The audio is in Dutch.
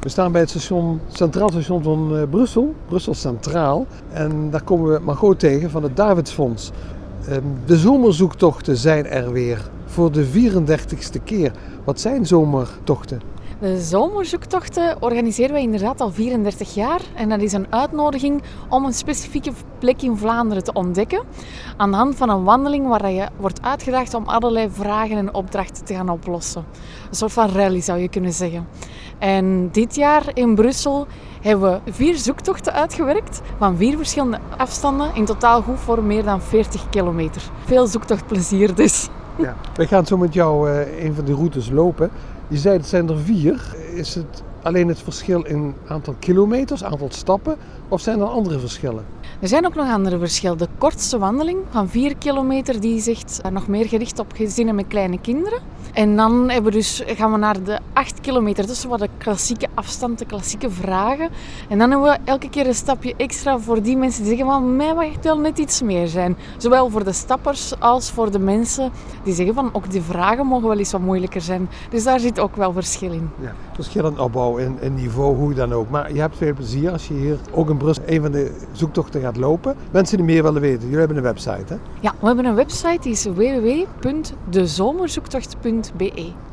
We staan bij het Centraal Station van Brussel, Brussel Centraal. En daar komen we Margot tegen van het Davidsfonds. De zomerzoektochten zijn er weer voor de 34ste keer. Wat zijn zomertochten? De zomerzoektochten organiseren wij inderdaad al 34 jaar. En dat is een uitnodiging om een specifieke plek in Vlaanderen te ontdekken. Aan de hand van een wandeling waar je wordt uitgedaagd om allerlei vragen en opdrachten te gaan oplossen. Een soort van rally zou je kunnen zeggen. En dit jaar in Brussel hebben we 4 zoektochten uitgewerkt van 4 verschillende afstanden. In totaal goed voor meer dan 40 kilometer. Veel zoektochtplezier dus. Ja. Wij gaan zo met jou een van die routes lopen. Je zei het zijn er 4. Is het alleen het verschil in aantal kilometers, aantal stappen, of zijn er andere verschillen? Er zijn ook nog andere verschillen. De kortste wandeling van 4 kilometer die is echt nog meer gericht op gezinnen met kleine kinderen. En dan gaan we naar de 8 kilometer. Dat is wat de klassieke afstand, de klassieke vragen. En dan hebben we elke keer een stapje extra voor die mensen die zeggen van mij mag het wel net iets meer zijn. Zowel voor de stappers als voor de mensen die zeggen van ook die vragen mogen wel eens wat moeilijker zijn. Dus daar zit ook wel verschil in. Ja, verschillend opbouw en niveau, hoe dan ook. Maar je hebt veel plezier als je hier ook in Brussel een van de zoektochten gaat lopen. Mensen die meer willen weten, jullie hebben een website hè? Ja, we hebben een website die is www.dezomerzoektocht.be.